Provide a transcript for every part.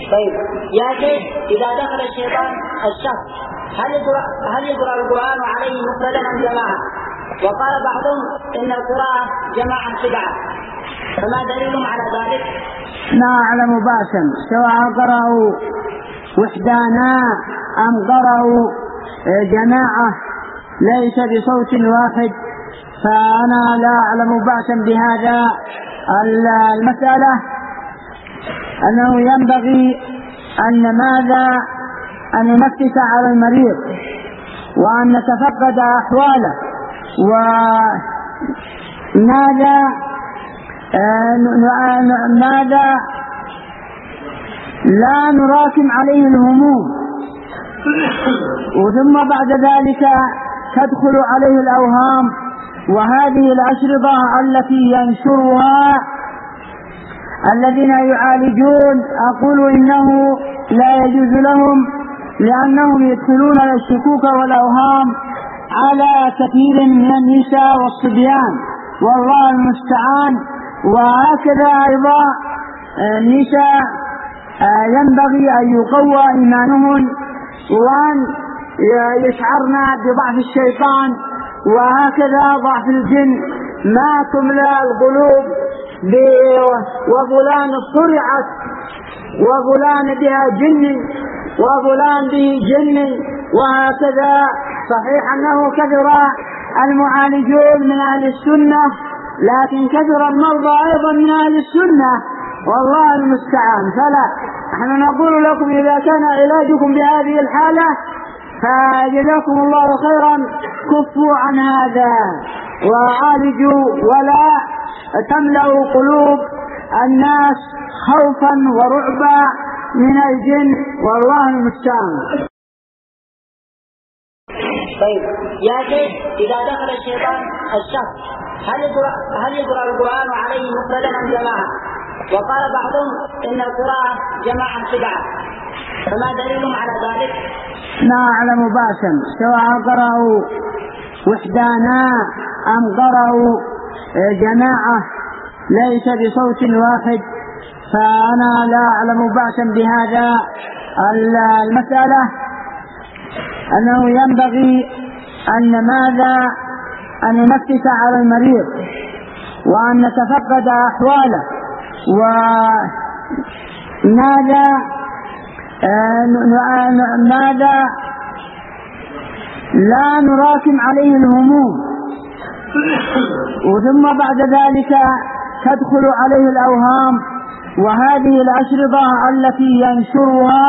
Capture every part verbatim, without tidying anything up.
طيب يا شيخ، إذا دخل الشيطان الشخص هل يقرأ هل يقرأ القرآن عليه مفردا أم جماعة؟ وقال بعضهم إن القراءة جماعة بدعة، فما دليلهم على ذلك؟ لا أعلم بأسا سواء قرأوا وحدانا أم قرأوا جماعة ليس بصوت واحد، فأنا لا أعلم بأسا بهذا. المسألة أنه ينبغي أن ماذا أن نفتش على المريض وأن نتفقد أحواله، وماذا ماذا لا نراكم عليه الهموم، وثم بعد ذلك تدخل عليه الأوهام. وهذه الأشرطة التي ينشرها الذين يعالجون أقول إنه لا يجوز لهم، لأنهم يدخلون الشكوك والأوهام على كثير من النساء والصبيان، والله المستعان. وهكذا أيضا النساء ينبغي أن يقوى إيمانهن وأن يشعرن بضعف الشيطان، وهكذا ضعف الجن. ما تملأ القلوب وفلان صرعت وفلان بها جن وفلان به جن، وهكذا. صحيح أنه كثر المعالجون من أهل السنة، لكن كثر المرضى أيضا من أهل السنة، والله المستعان. فلا نحن نقول لكم إذا كان علاجكم بهذه الحالة فجزاكم الله خيرا، كفوا عن هذا وعالجوا، ولا تملأوا قلوب الناس خوفا ورعبا من الجن، والله المستعان. طيب يا شيخ، إذا دخل الشيطان الشخص هل يقرأ هل يقرأ القرآن عليه مفردا أم جماعة؟ وقال بعضهم إن القراءة جماعة بدعة، فما دليلهم على ذلك؟ لا أعلم بأسا سواء قرأوا وحدانا أم قرأوا جماعة ليس بصوت واحد، فأنا لا أعلم بأسا بهذا. المسألة أنه ينبغي أن ماذا أن نفتش على المريض وأن نتفقد أحواله، وماذا ماذا لا نراكم عليه الهموم، وثم بعد ذلك تدخل عليه الأوهام. وهذه الأشرطة التي ينشرها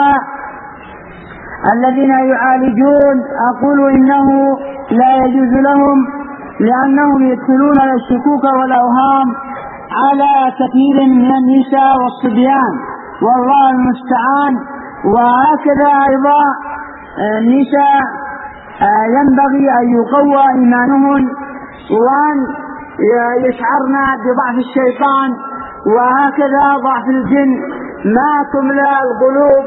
الذين يعالجون أقول إنه لا يجوز لهم، لأنهم يدخلون الشكوك والأوهام على كثير من النساء والصبيان، والله المستعان. وهكذا أيضا النساء ينبغي أن يقوى إيمانهن وأن يشعرن بضعف الشيطان، وهكذا ضعف الجن. ما تملأ القلوب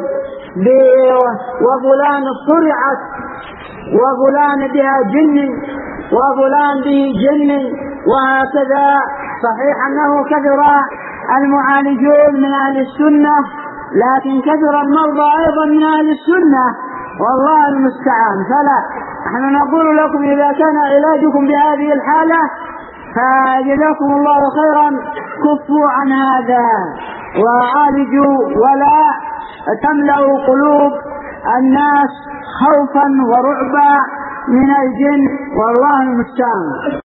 وفلان صرعت وفلان بها جن وفلان به جن، وهكذا. صحيح أنه كثر المعالجون من أهل السنة، لكن كثر المرضى أيضا من أهل السنة، والله المستعان. فلا نحن نقول لكم إذا كان علاجكم بهذه الحالة فجزاكم الله خيرا، كفوا عن هذا وعالجوا، ولا تملأوا قلوب الناس خوفا ورعبا من الجن، والله المستعان.